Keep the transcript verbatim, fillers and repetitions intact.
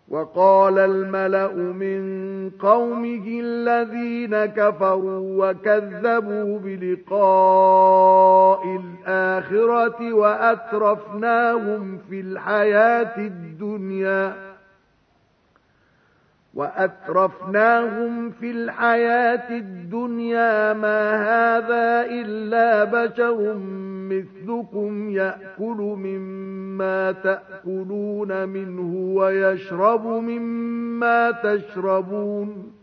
وقال الملأ من قومه الذين كفروا وكذبوا بلقاء الآخرة وأترفناهم في الحياة الدنيا وأترفناهم في الحياة الدنيا ما هذا إلا بشر مثلكم يأكل مما تأكلون منه ويشرب مما تشربون